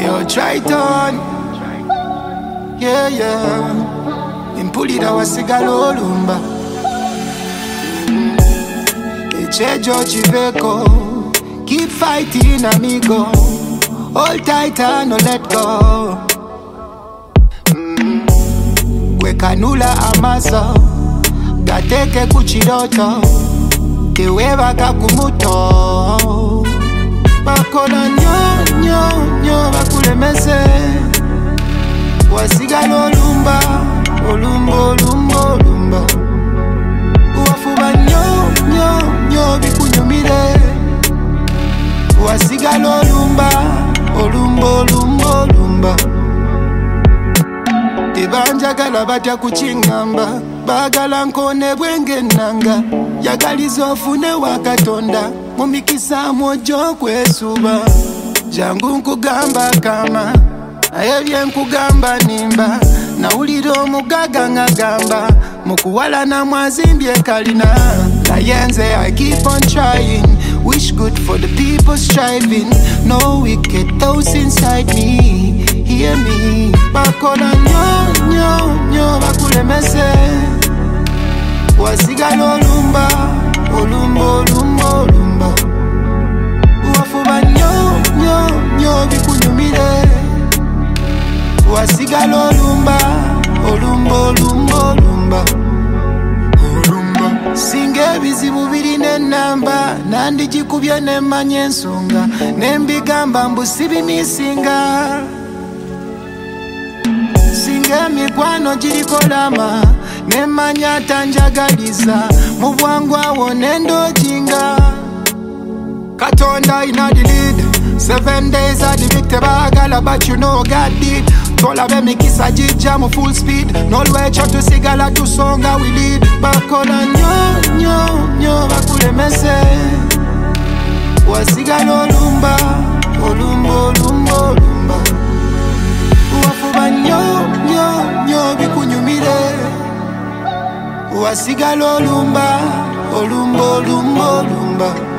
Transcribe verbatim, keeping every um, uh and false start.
Yo, try it on. Yeah, yeah. Impulira wasigalo lumba. Echejo chiveko. Keep fighting, amigo. Hold tight and no let go. Wekanula amasa. Gateke kuchiroto. Teweba kakumuto. Bakola nyo nyo nyo bakulemese. Wasigalo lumba. Olumba olumba olumba. Uwafuba nyo nyo nyo bikunyumire. Wasigalo olumba. Olumba olumba olumba. Tebanjagala batya kuchingamba. Bagala nkone bwenge nanga. Yagaliza ofune wakatonda. Mumikisa mojo kwesuba. Jangu nkugamba kama ayebye nkugamba nimba. Nawuliro mugaga ngagamba. Mukuwala na mwazimbye kalina. Nayenze I keep on trying. Wish good for the people striving. No wicked thoughts inside me. Hear me. Bakola nyo nyo nyo bakulemese. Wasigalo olumba. Olumba olumba olumba. Uwafuba nyo nyo nyo bikunyumire. Wasigalo olumba. Olumba olumba olumba. Olumba. Singe bizibu birine namba. Nandi jikubye nemanye ensonga. Nembigamba mbu sibimisinga. Singe mikwano jirikolama. Nemanya tanjagaliza. Mubwangwa wonendo jinga. Katonda ina the lead. Seven days at the victim bagala, but you know God did. Tola be me kisa jija mu full speed. No way chat to sigala to songa we lead. Bakola nyo nyo nyo bakulemese. Wasigalo olumba. Olumba olumba olumba. Uwafuba nyo nyo nyo bikunyumire. Wasigalo olumba. Olumba olumba olumba.